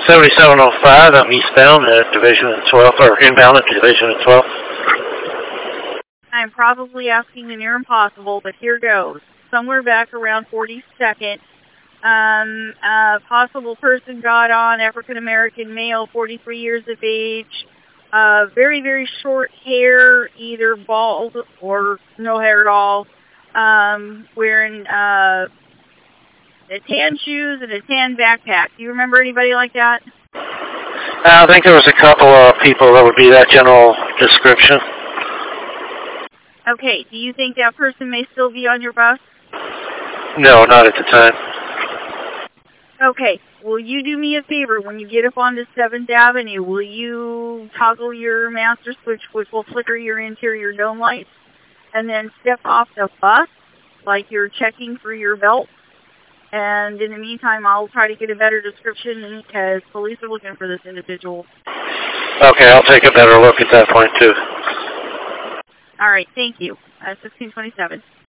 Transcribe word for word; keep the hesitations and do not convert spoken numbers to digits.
seventy-seven oh five, I'm eastbound at Division and twelfth, or inbound at Division and twelfth. I'm probably asking the near impossible, but here goes. Somewhere back around forty-second, um, a possible person got on, African-American male, forty-three years of age, uh, very, very short hair, either bald or no hair at all, um, wearing uh, tan shoes and a tan backpack. Do you remember anybody like that? I think there was a couple of people that would be that general description. Okay, do you think that person may still be on your bus? No, not at the time. Okay, will you do me a favor when you get up onto seventh Avenue? Will you toggle your master switch, which will flicker your interior dome lights, and then step off the bus like you're checking for your belt? And in the meantime, I'll try to get a better description because police are looking for this individual. Okay, I'll take a better look at that point, too. All right, thank you. Uh, sixteen twenty-seven.